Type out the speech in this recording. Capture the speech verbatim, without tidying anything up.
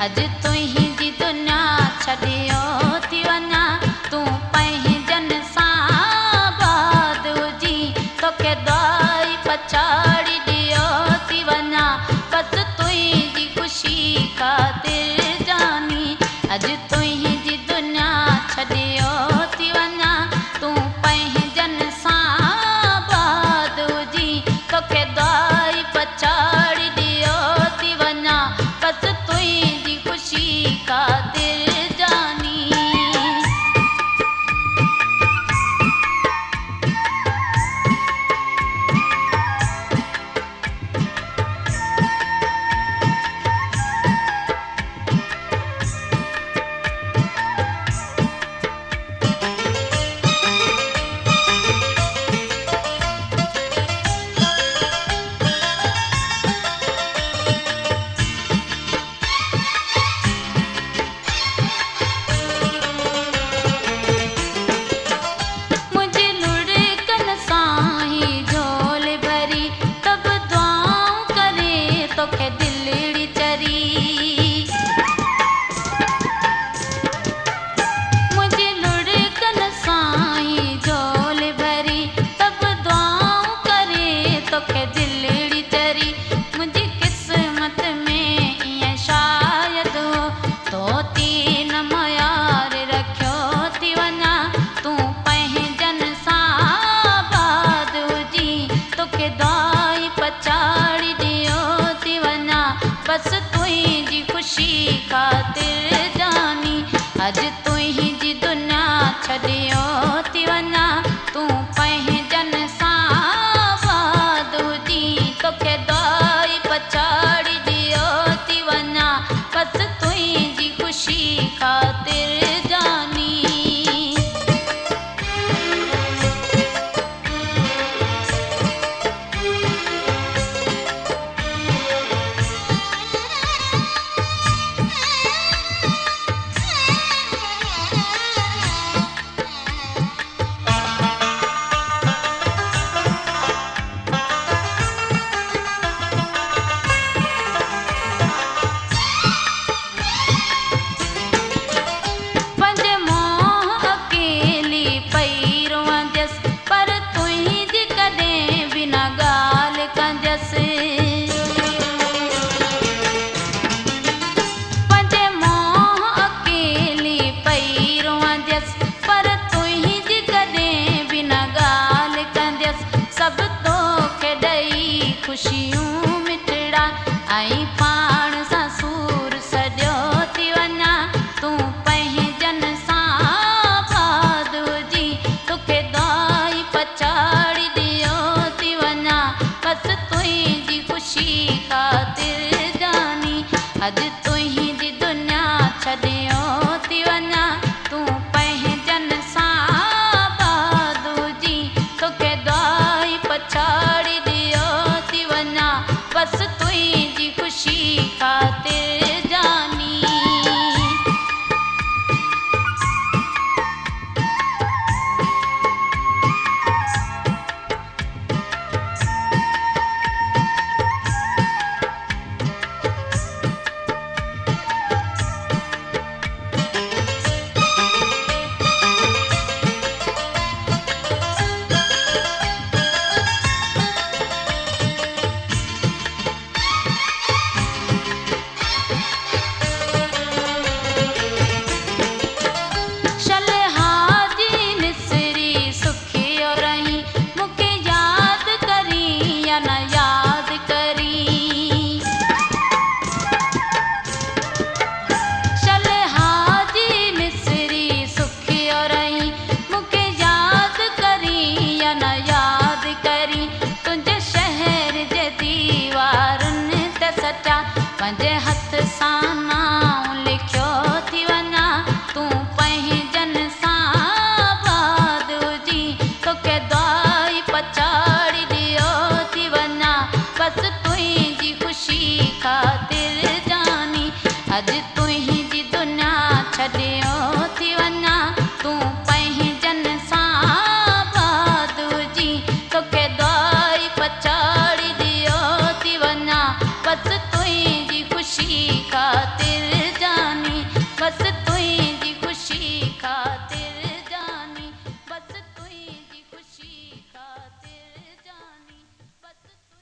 अॼु तुंहिंजी दुनिया छॾियो थी वञा तूं पंहिंजनि सां बाद हुजी तोखे दुआई पछाड़ी ॾियो थी वञा बसि तुंहिंजी ख़ुशी ख़ातिर जानी अॼु तुंहिंजी दुनिया छॾियो थी वञा तूं पंहिंजनि सां बाद हुजी तोखे दुआई पछाड़ी ॾियो थी वञा बसि तुंहिंजी ख़ुशी ख़ातिर जानी बसि तुंहिंजी ख़ुशी ख़ातिर जानी अॼु तुंहिंजी दुनिया छॾियो थी वञा तूं पंहिंजनि सां बाद हुजी तोखे दुआई पछाड़ी ॾियो थी वञा बसि तुंहिंजी ख़ुशी ख़ातिर जानी ख़ुशियूं मिठड़ा ऐं पाण सां सूर सॼो थी वञा तूं पंहिंजनि सां बाद हुजी तोखे दुआई पछाड़ी ॾियो थी वञा बसि तुंहिंजी ख़ुशी ख़ातिर जानी अॼु तुंहिंजी दुनिया छॾियो थी वञा तूं पंहिंजनि सां बाद हुजी तोखे दुआई पछाड़ी बसि तुंहिंजी ख़ुशी ख़ातिर जानी पंहिंजे हथ सां नाम लिखियो थी वञा तूं पंहिंजनि सां बाद हुजी तोखे दुआई पछाड़ी ॾियो थी वञा बसि तुंहिंजी ख़ुशी ख़ातिर जानी अॼु तुंहिंजी दुनिया छॾियो